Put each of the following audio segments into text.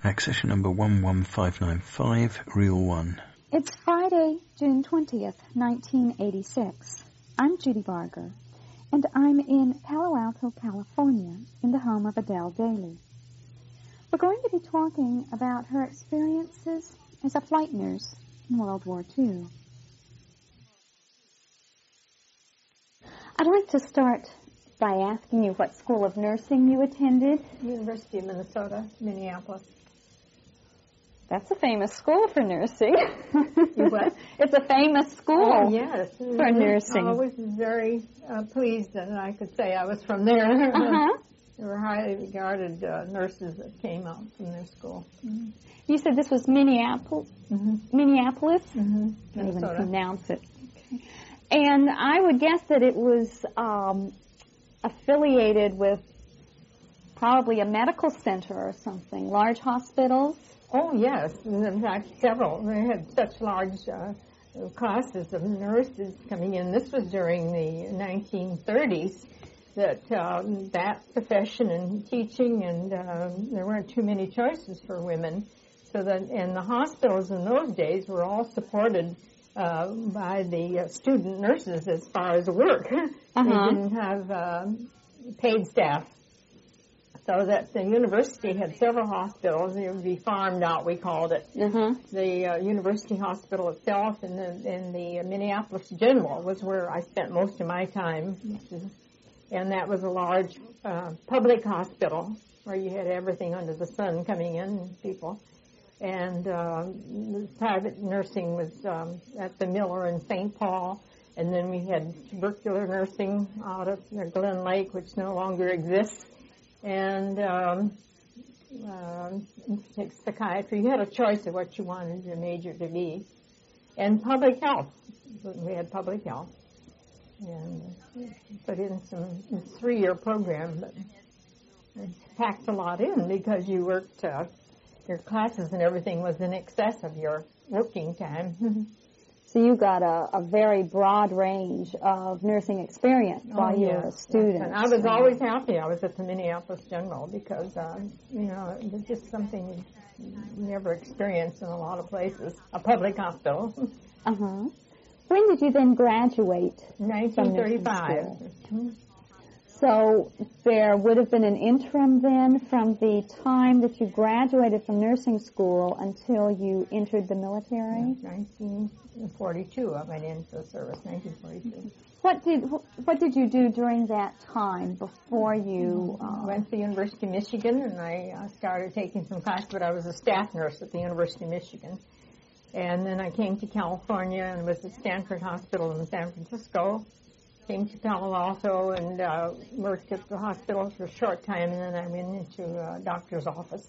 Accession number 11595, reel 1. It's Friday, June 20th, 1986. I'm Judy Barger, and I'm in Palo Alto, California, in the home of Adele Daly. We're going to be talking about her experiences as a flight nurse in World War II. I'd like to start by asking you what school of nursing you attended. University of Minnesota, Minneapolis. That's a famous school for nursing. You what? It's a famous school for nursing. I was very pleased that I could say I was from there. Uh-huh. There were highly regarded nurses that came out from their school. Mm-hmm. You said this was Minneapolis? Mm-hmm. Minneapolis? Mm-hmm. Can't even pronounce it. Okay. And I would guess that it was affiliated with probably a medical center or something, large hospitals. Oh, yes. In fact, several. They had such large classes of nurses coming in. This was during the 1930s that that profession and teaching, and there weren't too many choices for women. So that, and the hospitals in those days were all supported by the student nurses as far as work. They didn't have paid staff. So that the university had several hospitals. It would be farmed out, we called it. The university hospital itself and the Minneapolis General was where I spent most of my time. And that was a large public hospital where you had everything under the sun coming in, people. And private nursing was at the Miller in St. Paul. And then we had tubercular nursing out at Glen Lake, which no longer exists. And psychiatry. You had a choice of what you wanted your major to be. And public health. We had public health. And put in some 3-year program, but it packed a lot in because you worked, your classes and everything was in excess of your working time. So you got a very broad range of nursing experience while you were a student. Yes. And I was always happy I was at the Minneapolis General because, it was just something you never experienced in a lot of places, a public hospital. Uh-huh. When did you then graduate? 1935. So there would have been an interim then from the time that you graduated from nursing school until you entered the military? 1942, I went into the service, 1942. What did you do during that time before you... went to the University of Michigan, and I started taking some classes, but I was a staff nurse at the University of Michigan. And then I came to California and was at Stanford Hospital in San Francisco. Came to Palo Alto and worked at the hospital for a short time, and then I went into a doctor's office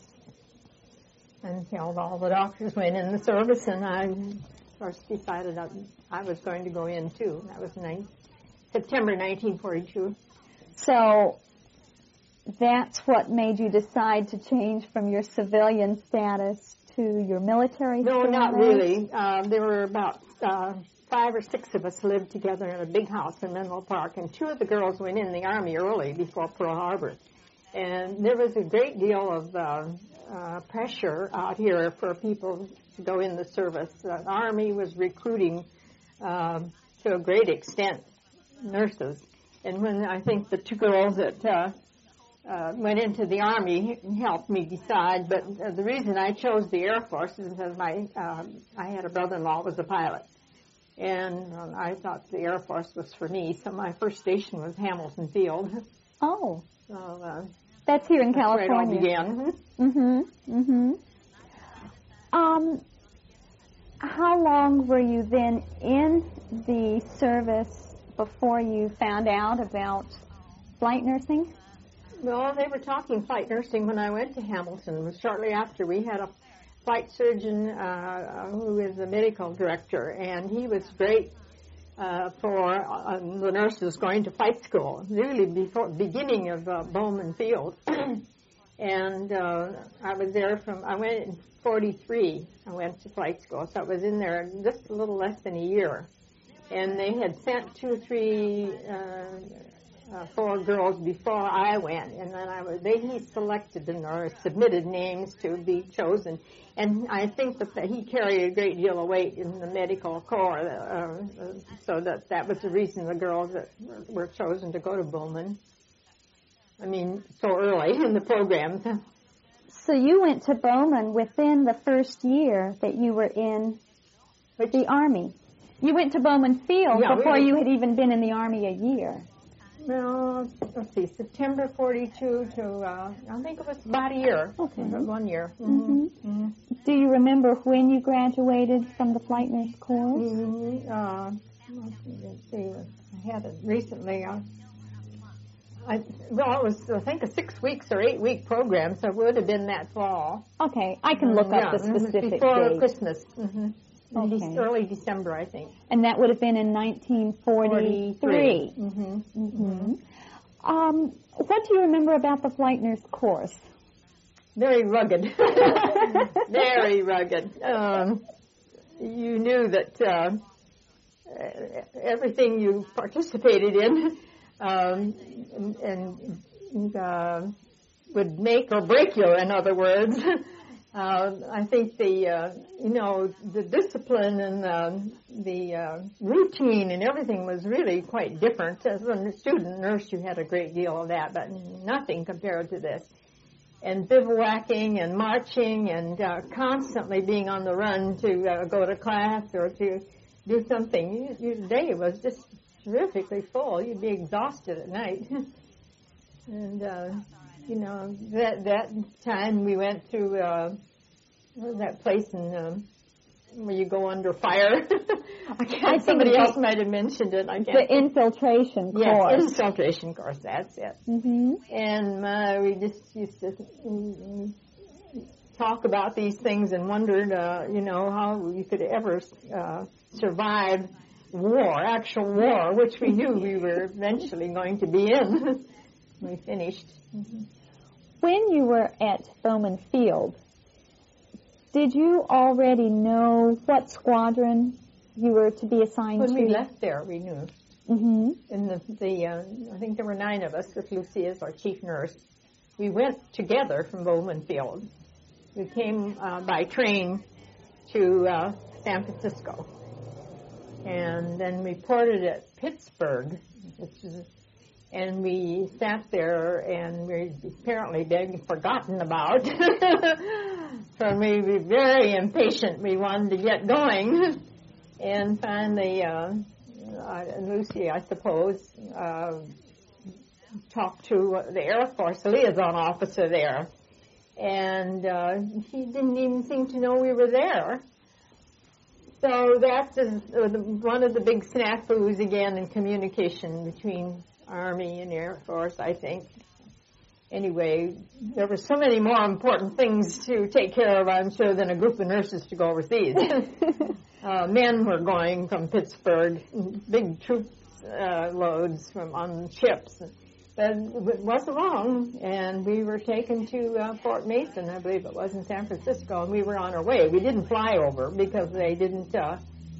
until all the doctors went in the service, and I, of course, decided I was going to go in, too. That was September 1942. So that's what made you decide to change from your civilian status to your military status? No, not really. There were about 5 or 6 of us lived together in a big house in Menlo Park, and 2 of the girls went in the Army early before Pearl Harbor. And there was a great deal of pressure out here for people to go in the service. The Army was recruiting, to a great extent, nurses. And when I think the 2 girls that went into the Army helped me decide, but the reason I chose the Air Force is because I had a brother-in-law who was a pilot. And I thought the Air Force was for me, so my first station was Hamilton Field. Oh. So that's here in California. Where it all began. How long were you then in the service before you found out about flight nursing? Well, they were talking flight nursing when I went to Hamilton. It was shortly after. We had a flight surgeon who is the medical director, and he was great for the nurses going to flight school, really before beginning of Bowman Field. And I was there I went in 43, I went to flight school, so I was in there just a little less than a year. And they had sent 2 or 3 4 girls before I went, and then he selected them or submitted names to be chosen. And I think that he carried a great deal of weight in the medical corps, so that was the reason the girls that were chosen to go to Bowman. I mean, so early in the program. So you went to Bowman within the first year that you were in the Army. You went to Bowman Field before you had even been in the Army a year. Well, let's see, September 42 to, I think it was about a year. Okay. 1 year. Mm-hmm. Mm-hmm. Do you remember when you graduated from the Flight Nurse course? Let's see, I had it recently. It was, I think, a 6 weeks or 8 week program, so it would have been that fall. Okay, I can look up the specific before date. Christmas. Mm-hmm. Okay. Early December, I think. And that would have been in 1943. Mm-hmm. Mm-hmm. What do you remember about the Flight Nurse course? Very rugged. Very rugged. You knew that everything you participated in would make or break you, in other words. I think the discipline and the routine and everything was really quite different. As a student nurse, you had a great deal of that, but nothing compared to this. And bivouacking and marching and constantly being on the run to go to class or to do something. Your day was just terrifically full. You'd be exhausted at night. And that time we went to that place in where you go under fire. I think somebody else might have mentioned it. I can't. The infiltration course. Yes, infiltration course. That's it. Mm-hmm. And we just used to talk about these things and wondered, how you could ever survive war, actual war, which we knew we were eventually going to be in. We finished. Mm-hmm. When you were at Bowman Field, did you already know what squadron you were to be assigned to? When we left there, we knew. Mm-hmm. And I think there were 9 of us with Lucy as our chief nurse. We went together from Bowman Field. We came by train to San Francisco. And then we ported at Pittsburgh, and we sat there and we apparently been forgotten about. So we were very impatient. We wanted to get going. And finally, Lucy, I suppose, talked to the Air Force liaison officer there. And he didn't even seem to know we were there. So that's one of the big snafus again in communication between Army and Air Force, I think. Anyway, there were so many more important things to take care of, I'm sure, than a group of nurses to go overseas. Men were going from Pittsburgh, big troop loads on ships. But it wasn't long, and we were taken to Fort Mason, I believe it was, in San Francisco, and we were on our way. We didn't fly over because they didn't, there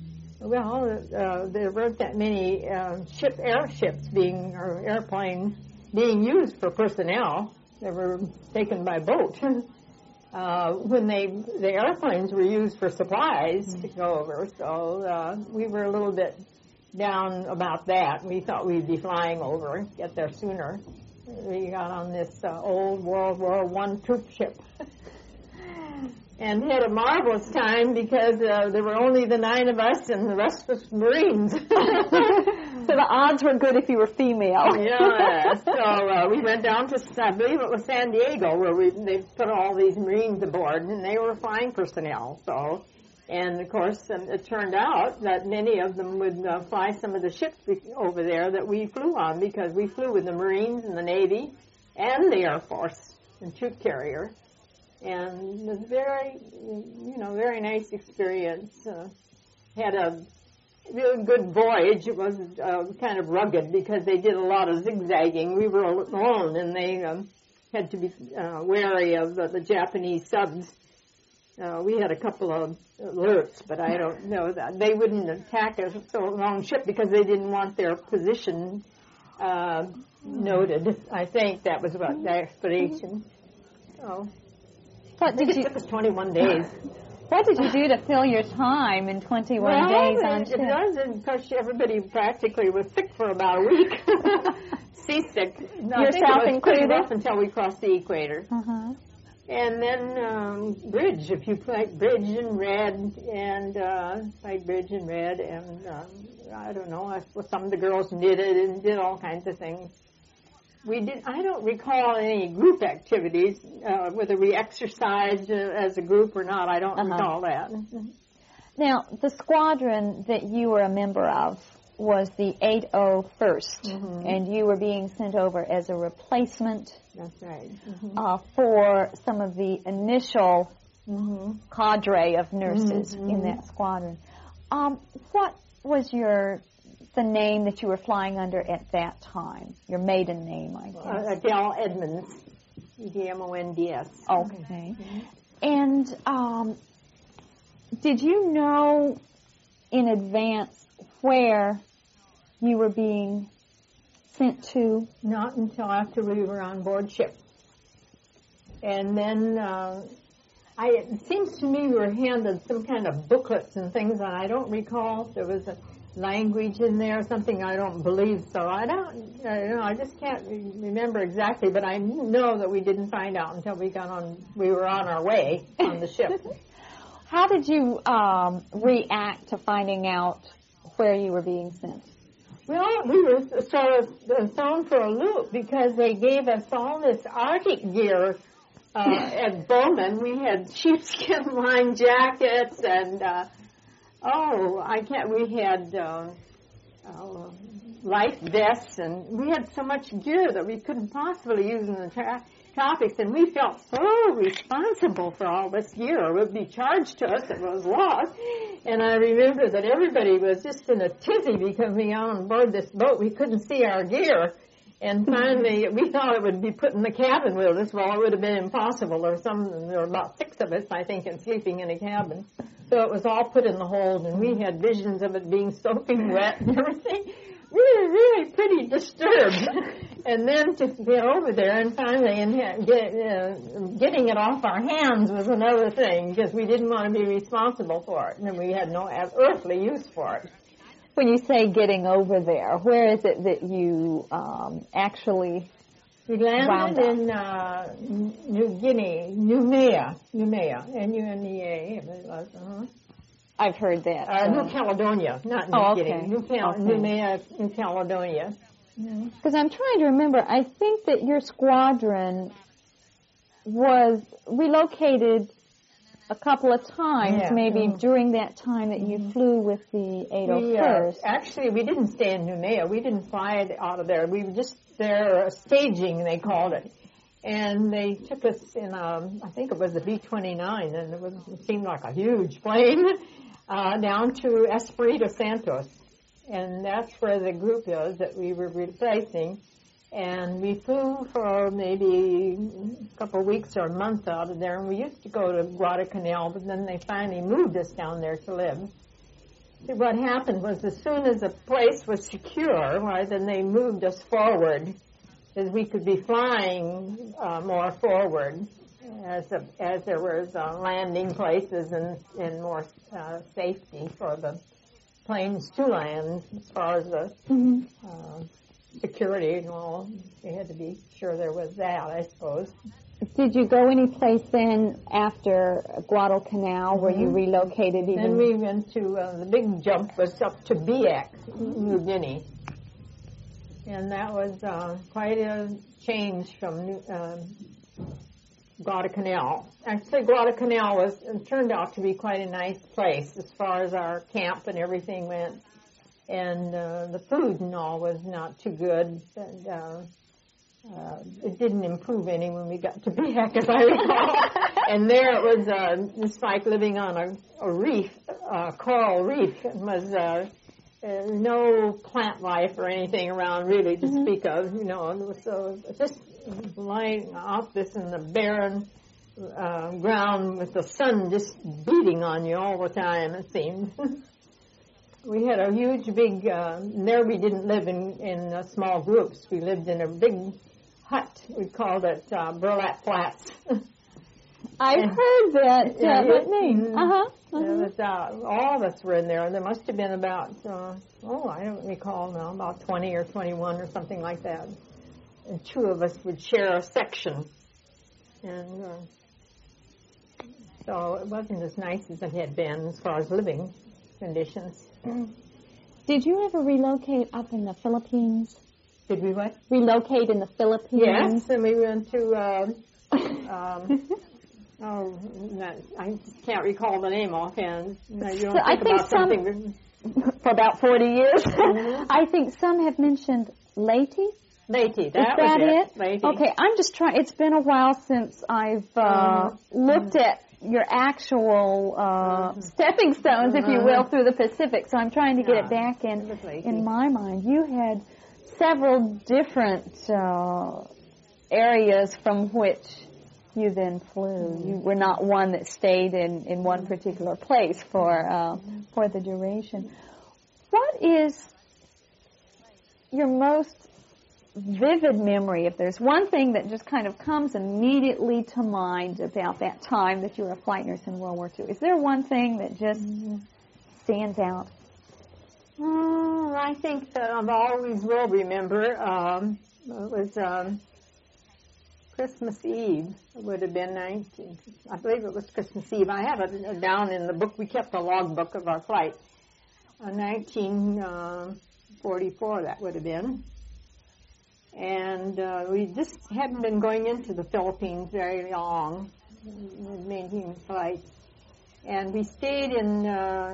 weren't that many airships or airplanes being used for personnel. They were taken by boat. When the airplanes were used for supplies to go over, so we were a little bit down about that. We thought we'd be flying over, get there sooner. We got on this old World War I troop ship and had a marvelous time because there were only the 9 of us and the rest was Marines. So the odds were good if you were female. Yeah. So we went down to, I believe it was San Diego, where they put all these Marines aboard, and they were flying personnel. So. And, of course, it turned out that many of them would fly some of the ships over there that we flew on because we flew with the Marines and the Navy and the Air Force and troop carrier. And it was very nice experience. Had a really good voyage. It was kind of rugged because they did a lot of zigzagging. We were alone, and they had to be wary of the Japanese subs. We had a couple of alerts, but I don't know that. They wouldn't attack a so long ship because they didn't want their position noted. I think that was about the explanation. So, What did you? it was 21 days. What did you do to fill your time in 21 days on ship? It was because everybody practically was sick for about a week. Seasick. Yourself included? Pretty rough until we crossed the equator. Uh-huh. And then bridge, if you played bridge and read, and played bridge and read, and I don't know, some of the girls knitted and did all kinds of things. I don't recall any group activities, whether we exercised as a group or not. I don't recall that. Now, the squadron that you were a member of was the 801st, and you were being sent over as a replacement. That's right. For some of the initial cadre of nurses in that squadron. What was the name that you were flying under at that time? Your maiden name, I guess. Adele Edmonds, Edmonds. Okay. And did you know in advance where you were being sent to? Not until after we were on board ship. And then it seems to me we were handed some kind of booklets and things, and I don't recall if there was a language in there, something I don't believe so. I just can't remember exactly, but I know that we didn't find out until we were on our way on the ship. How did you react to finding out where you were being sent? Well, we were sort of thrown for a loop because they gave us all this Arctic gear at Bowman. We had sheepskin lined jackets and we had life vests, and we had so much gear that we couldn't possibly use in the tropics, and we felt so responsible for all this gear. It would be charged to us if it was lost. And I remember that everybody was just in a tizzy because we got on board this boat. We couldn't see our gear. And finally, we thought it would be put in the cabin with us. Well, it would have been impossible. There were about 6 of us, I think, and sleeping in a cabin. So it was all put in the hold, and we had visions of it being soaking wet and everything. Really, really pretty disturbed. And then to get over there and finally getting it off our hands was another thing because we didn't want to be responsible for it, and we had no earthly use for it. When you say getting over there, where is it that you actually We landed in New Guinea, Noumea, N-U-M-E-A. I've heard that. New Caledonia, not New Guinea. Noumea, New Caledonia. Because I'm trying to remember, I think that your squadron was relocated a couple of times, maybe during that time that you flew with the 801st. Actually, we didn't stay in Noumea. We didn't fly out of there. We were just there staging, they called it. And they took us in I think it was a B-29, and it seemed like a huge plane, down to Espiritu Santos. And that's where the group is that we were replacing. And we flew for maybe a couple of weeks or a month out of there. And we used to go to Guadalcanal, but then they finally moved us down there to live. What happened was as soon as the place was secure, then they moved us forward, as we could be flying more forward as there was landing places and more safety for the planes to land as far as the security and all. We had to be sure there was that, I suppose. Did you go any place then after Guadalcanal where you relocated even? Then we went to, the big jump was up to Biak, New Guinea. And that was quite a change from Guadalcanal. Actually, Guadalcanal turned out to be quite a nice place as far as our camp and everything went. And the food and all was not too good. And, it didn't improve any when we got to Biak, as I recall. And there it was just like living on a reef, coral reef. It was no plant life or anything around really to speak of, and it was just lying off this in the barren ground with the sun just beating on you all the time, it seemed. We had a huge, big, there we didn't live in small groups. We lived in a big hut. We called it Burlap Flats. I've heard that name. All of us were in there. There must have been about, I don't recall now, about 20 or 21 or something like that. And two of us would share a section. And so it wasn't as nice as it had been as far as living conditions. Did you ever relocate up in the Philippines? Did we what? Relocate in the Philippines? Yes, and we went to, I can't recall the name offhand. You don't think about something. For about 40 years. Mm-hmm. I think some have mentioned Leyte. Leyte, that was it? Leyte. Okay, I'm just trying. It's been a while since I've looked at your actual stepping stones, if you will, through the Pacific. So I'm trying to get it back in my mind. You had several different areas from which you then flew. You were not one that stayed in one particular place for the duration. What is your most vivid memory, if there's one thing that just kind of comes immediately to mind about that time that you were a flight nurse in World War II? Is there one thing that just stands out? I think that I always will remember it was Christmas Eve. It would have been I believe it was Christmas Eve. I have it down in the book. We kept a log book of our flight. 1944, that would have been. And we just hadn't been going into the Philippines very long, making flights. And we stayed in,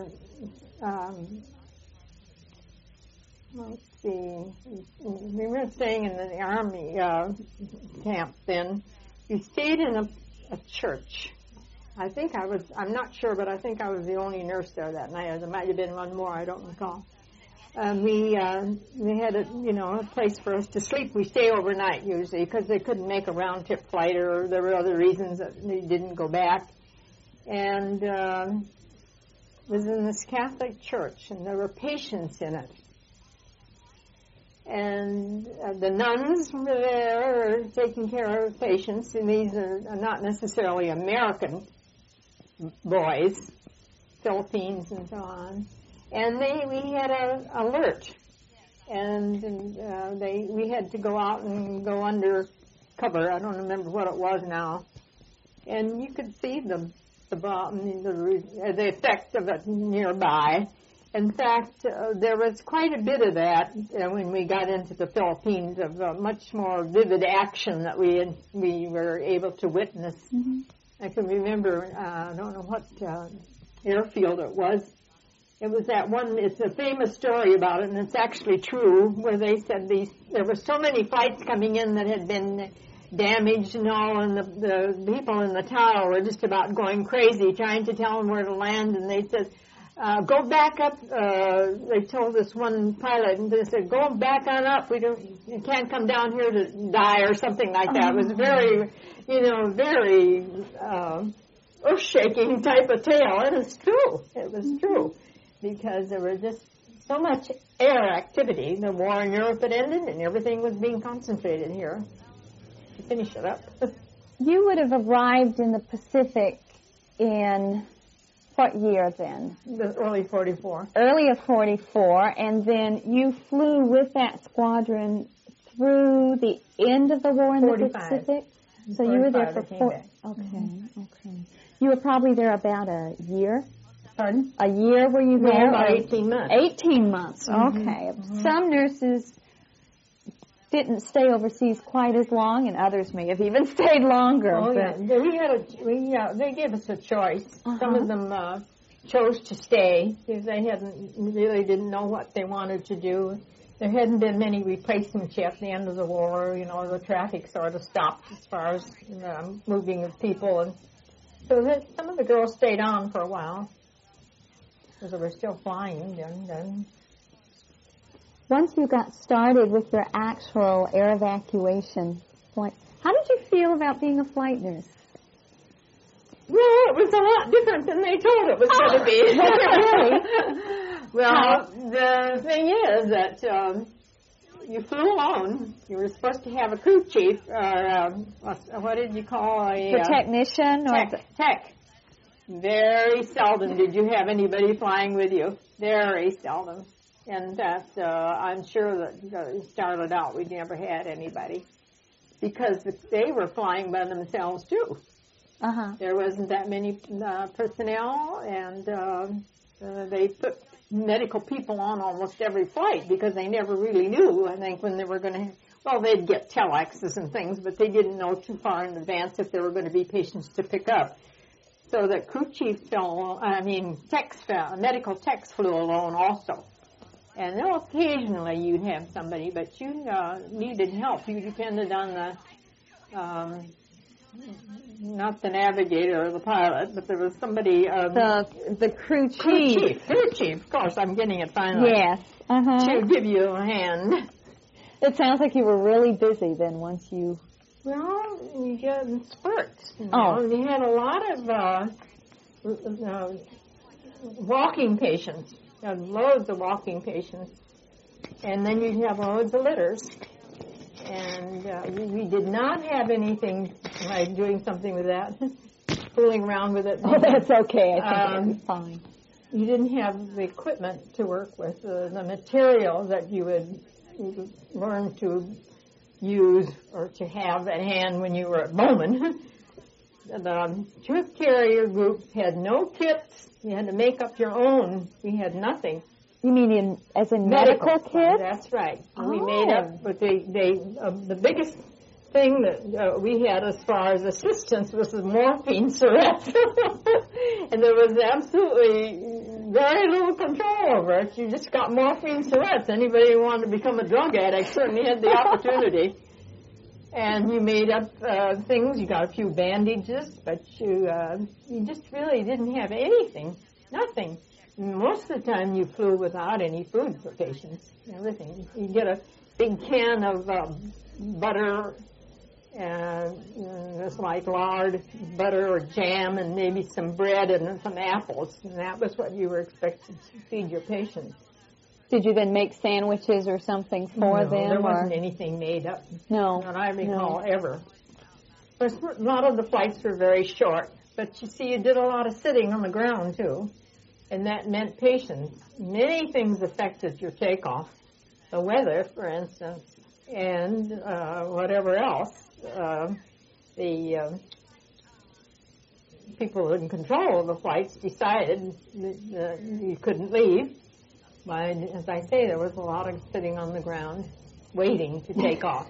let's see, we were staying in the Army camp then. We stayed in a church. I'm not sure, but I think I was the only nurse there that night. There might have been one more, I don't recall. We had a place for us to sleep. We stay overnight usually because they couldn't make a round trip flight, or there were other reasons that they didn't go back. And it was in this Catholic church, and there were patients in it. And the nuns were there taking care of patients, and these are not necessarily American boys, Philippines and so on. And we had an alert, and we had to go out and go under cover. I don't remember what it was now. And you could see the effect of it nearby. In fact, there was quite a bit of that when we got into the Philippines, of much more vivid action that we were able to witness. Mm-hmm. I can remember, I don't know what airfield it was. It was that one, it's a famous story about it, and it's actually true, where they said there were so many flights coming in that had been damaged and all, and the people in the tower were just about going crazy trying to tell them where to land, and they said, go back up, they told this one pilot, and they said, go back on up, you can't come down here to die, or something like that. It was very, very earth-shaking type of tale, and it's true. It was true, because there was just so much air activity. The war in Europe had ended, and everything was being concentrated here. To finish it up. You would have arrived in the Pacific in what year then? The early 44. Early of 44, and then you flew with that squadron through the end of the war in 45. The Pacific? So you were there for 4. Okay, mm-hmm. Okay. You were probably there about a year? Pardon? A year were you there? No, about 18 months. 18 months, mm-hmm. Okay. Mm-hmm. Some nurses didn't stay overseas quite as long, and others may have even stayed longer. Oh, yeah. They gave us a choice. Uh-huh. Some of them chose to stay because they really didn't know what they wanted to do. There hadn't been many replacements yet at the end of the war. The traffic sort of stopped as far as moving of people. And so some of the girls stayed on for a while because they were still flying then. Once you got started with your actual air evacuation flight, how did you feel about being a flight nurse? Well, it was a lot different than they told it was going to be. Well, the thing is that you flew alone. You were supposed to have a crew chief, or what did you call the technician? Tech. Very seldom did you have anybody flying with you. Very seldom. And that I'm sure that it started out we never had anybody. Because they were flying by themselves, too. Uh-huh. There wasn't that many personnel, and they put medical people on almost every flight because they never really knew, I think, when they were going to... Well, they'd get telexes and things, but they didn't know too far in advance if there were going to be patients to pick up. So the crew chief medical techs flew alone also. And then occasionally you'd have somebody, but you needed help. You depended on the, not the navigator or the pilot, but there was somebody. The crew chief. Crew chief, of course, I'm getting it finally. Yes. Uh-huh. To give you a hand. It sounds like you were really busy then once you... Well, you get in spurts. You know. Oh. You had a lot of walking patients. You had loads of walking patients. And then you'd have loads of litters. And we did not have anything like doing something with that, fooling around with it. Oh, that's okay. I think it'll be fine. You didn't have the equipment to work with, the material that you would learn to use or to have at hand when you were at Bowman. The troop carrier group had no kits. You had to make up your own. We had nothing. You mean as in medical kits? That's right. Oh. We made up, but the biggest thing that we had as far as assistance was the morphine syringe. And there was absolutely very little control over it. You just got morphine syringe. Anybody who wanted to become a drug addict certainly had the opportunity. And you made up things. You got a few bandages, but you just really didn't have anything. Nothing. Most of the time you flew without any food for patients. Everything. You get a big can of butter, and it's like lard, butter or jam, and maybe some bread and some apples. And that was what you were expected to feed your patients. Did you then make sandwiches or something for them? No, there wasn't anything made up. No. That I recall ever. But a lot of the flights were very short. But you see, you did a lot of sitting on the ground, too. And that meant patience. Many things affected your takeoff. The weather, for instance, and whatever else. The people in control of the flights decided that you couldn't leave. But as I say, there was a lot of sitting on the ground, waiting to take off.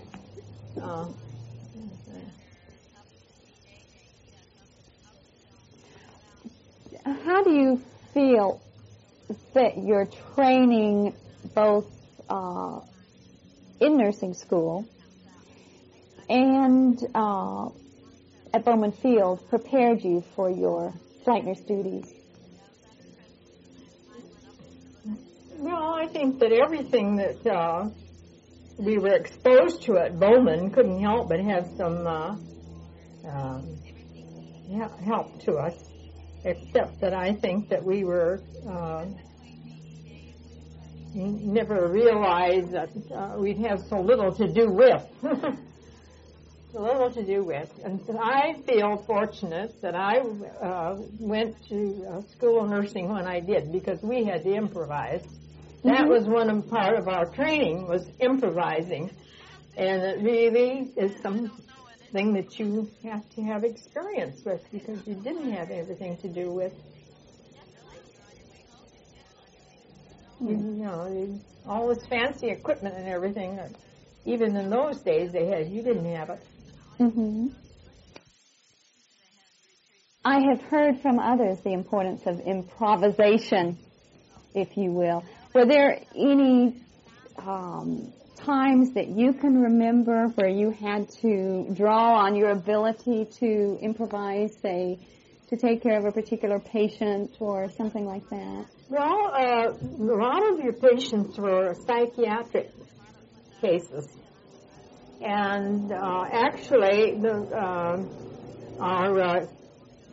How do you feel that your training, both in nursing school and at Bowman Field, prepared you for your flight nurse duties? Well, I think that everything that we were exposed to at Bowman couldn't help but have some help to us, except that I think that we were never realized that we'd have so little to do with. So little to do with. And I feel fortunate that I went to school of nursing when I did, because we had to improvise. That was part of our training, was improvising. And it really is something that you have to have experience with, because you didn't have everything to do with. You know, all this fancy equipment and everything that even in those days they had, you didn't have it. Mm-hmm. I have heard from others the importance of improvisation, if you will. Were there any times that you can remember where you had to draw on your ability to improvise, say, to take care of a particular patient or something like that? Well, a lot of your patients were psychiatric cases. And actually, our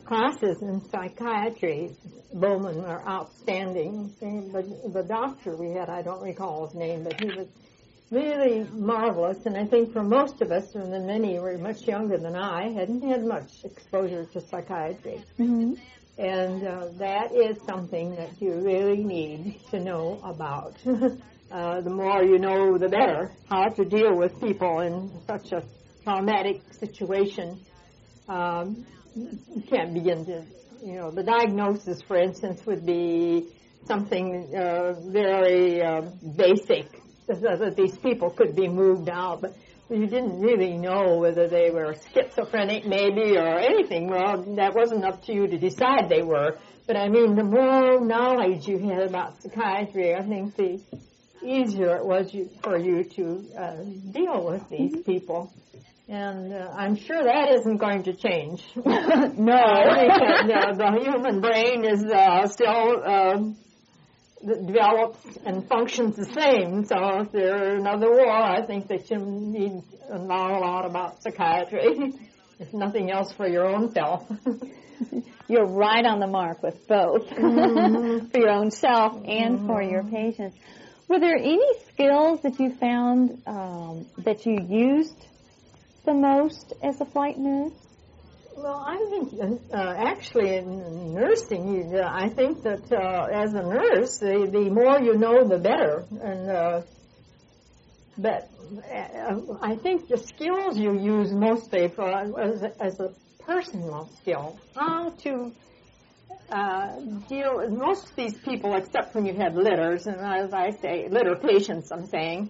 classes in psychiatry, Bowman, were outstanding. The doctor we had, I don't recall his name, but he was really marvelous. And I think for most of us, and then many who were much younger than I, hadn't had much exposure to psychiatry. Mm-hmm. And that is something that you really need to know about. The more you know, the better, how to deal with people in such a traumatic situation. You can't begin to, the diagnosis, for instance, would be something very basic, that these people could be moved out, but you didn't really know whether they were schizophrenic maybe or anything. Well, that wasn't up to you to decide they were. But I mean, the more knowledge you had about psychiatry, I think the easier it was for you to deal with these people. And I'm sure that isn't going to change. No. I think that, the human brain is still develops and functions the same. So if there's another war, I think that you need to know a lot about psychiatry, if nothing else for your own self. You're right on the mark with both, Mm-hmm. for your own self and for your patients. Were there any skills that you found that you used the most as a flight nurse? Well, I think actually in nursing, I think that as a nurse, the more you know, the better. And but I think the skills you use mostly for as a personal skill, how to deal with most of these people, except when you had litters, and as I say, litter patients, I'm saying,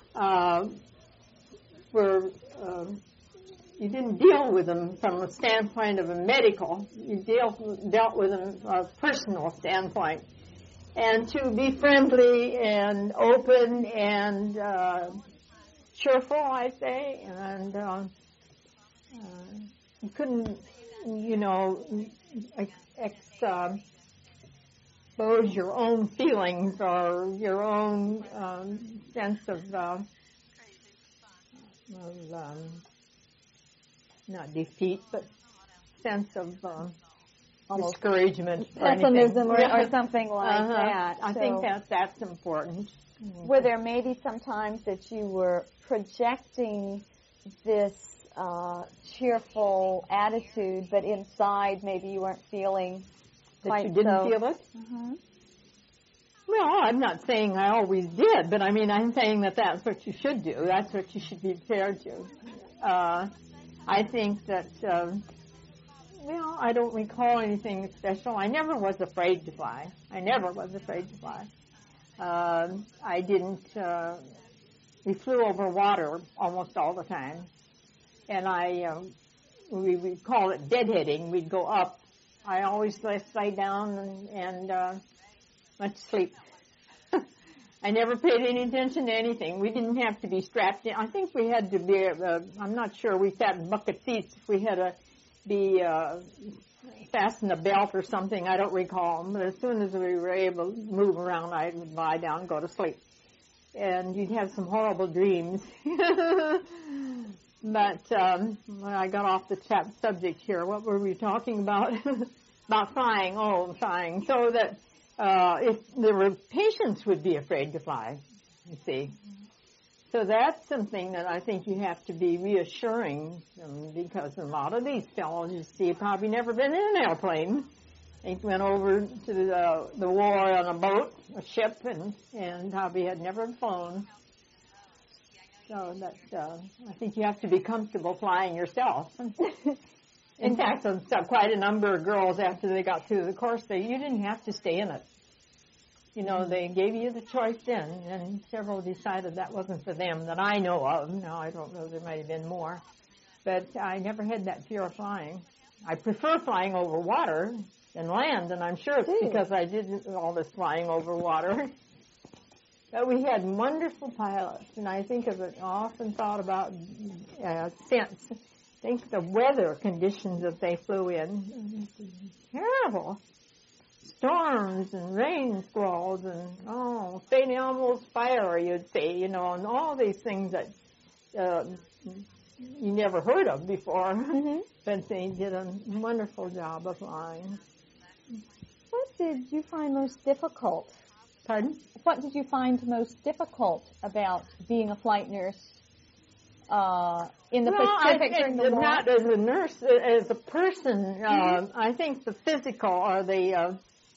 were you didn't deal with them from a standpoint of a medical. You dealt with them from a personal standpoint. And to be friendly and open and cheerful, I say, and you couldn't, expose your own feelings or your own sense of not defeat, but sense of discouragement, Pessimism or something like that. I think that's important. Were there maybe sometimes that you were projecting this cheerful attitude, but inside maybe you weren't feeling that you didn't feel it? Mm-hmm. Well, I'm not saying I always did, but I mean, I'm saying that that's what you should do. That's what you should be prepared to. I think that, I don't recall anything special. I never was afraid to fly. I didn't, we flew over water almost all the time. And we call it deadheading. We'd go up. I always lay down and went to sleep. I never paid any attention to anything. We didn't have to be strapped in. I think we had to be, I'm not sure, we sat in bucket seats. If we had to be fasten a belt or something, I don't recall. But as soon as we were able to move around, I would lie down and go to sleep. And you'd have some horrible dreams. But when I got off the subject here, what were we talking about? About flying. Oh, flying. So that if there were patients would be afraid to fly, you see. So that's something that I think you have to be reassuring, because a lot of these fellows, you see, have probably never been in an airplane. They went over to the war on a boat, a ship, and probably had never flown. So that I think you have to be comfortable flying yourself. In fact, quite a number of girls, after they got through the course, you didn't have to stay in it. They gave you the choice then, and several decided that wasn't for them that I know of. Now, I don't know, there might have been more. But I never had that fear of flying. I prefer flying over water than land, and I'm sure it's because I did all this flying over water. But we had wonderful pilots, and I think of it, often thought about sense. Think the weather conditions that they flew in. Terrible. Storms and rain squalls and, St. Elmo's fire, you'd say, and all these things that you never heard of before. But they did a wonderful job of lying. What did you find most difficult? Pardon? What did you find most difficult about being a flight nurse in the Pacific during the war? Not as a nurse, as a person. I think the physical or the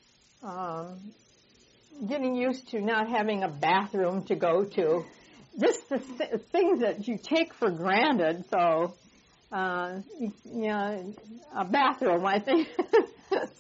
getting used to not having a bathroom to go to. Just the things that you take for granted. So, a bathroom, I think,